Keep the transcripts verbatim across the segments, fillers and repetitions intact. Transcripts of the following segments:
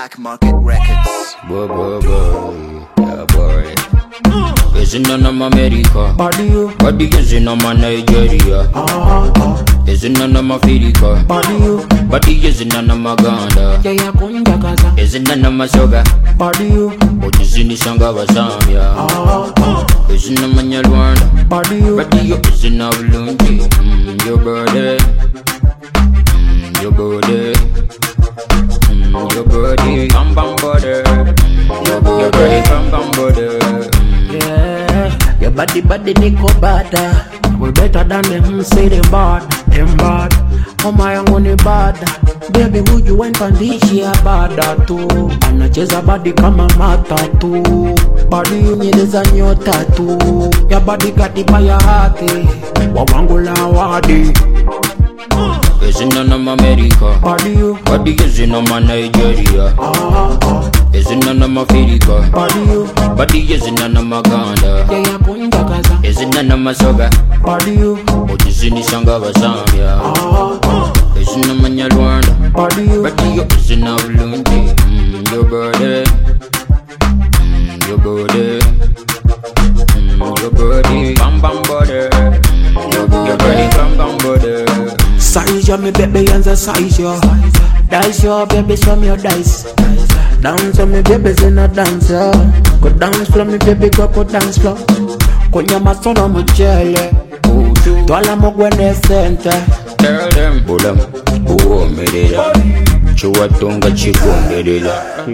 Black Market Records. Boy, boy, boy, yeah, boy. Is in none of America. Body you, Body is in my Nigeria. ah ah. Is in none of Africa. Body you, Body is in none of Uganda. yeah yeah kunja kaza. Is in none of Masoga. Body you, But is in the Sanga Basambia. ah ah. Is in the Manyalwanda. Body you, Body you is in Avlunji. Mm, your body. Mm, your body. Mm, your body. Bam bam body. Mm, your body. Bam bam body. yeah. Your body body niko bada. We better than them say them bad, them bad. Mama yangu ni bada. Baby huyu went pandishi ya bada tu. Anacheza badi kama matatu. Badi unyeleza nyota tu. Ya badi katipa ya hati. Wawangu la wadi. Is in none of America. Badi you, Body is in my Nigeria. ah ah. Is in none of Africa. Badi you, Body is in none of Uganda. yeah yeah kunja kaza. Is in none of Masoga. Badi you, But is in the Sanga Basambia. ah ah. Is in the Manyalwanda. Body you, Body you is in Avlunji. Mm, your body. Mm, your body. Mm, your body. Bam bam body. Mm, your body. Bam bam body. size ya me baby yanza size ya. Dice your baby, show me your dice. Dance on me baby, in a dancer. Go dance for me baby, go go dance floor. Kunya masono mchele. Twala mogwene center. Tell them, Bulam, who made it up. Chuatunga chico made it up.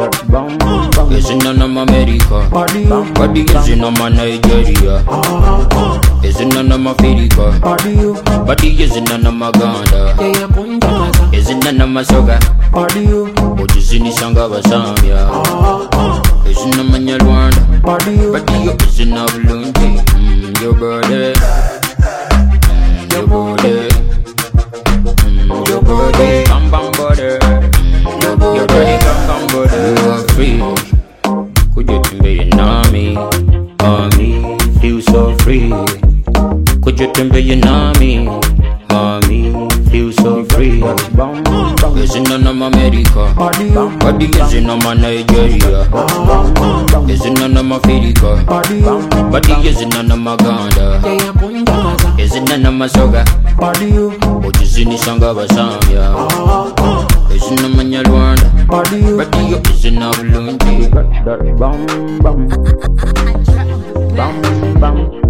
Is in none of America. Body you, Body is in my Nigeria. ah ah. Is in none of Africa. Body you, Body is in none of Uganda. yeah yeah kunja kaza. Is in none of Masoga. Body you, But is in the Sanga Basambia. ah ah. Is in the Manyalwanda. Body you, Body you is in Avlunji. Mm, your body. Mm, your body. Mm, your body. Bam bam body. Mm, your body. Bam bam body. You are free. Could you tell me you know me? On me, feel so free. Could you tell me you know me? On me, feel so free. Is in none of America. body you, Body is in my Nigeria. ah ah. Is in none of Africa. Body you, Body is in none of Uganda. yeah yeah kunja kaza. Is in none of Masoga. Body you, But is in the Sanga Basambia. ah ah. Is in the Manyalwanda. Body you, Body you is in Avlunji. Bam bam. Bam bam.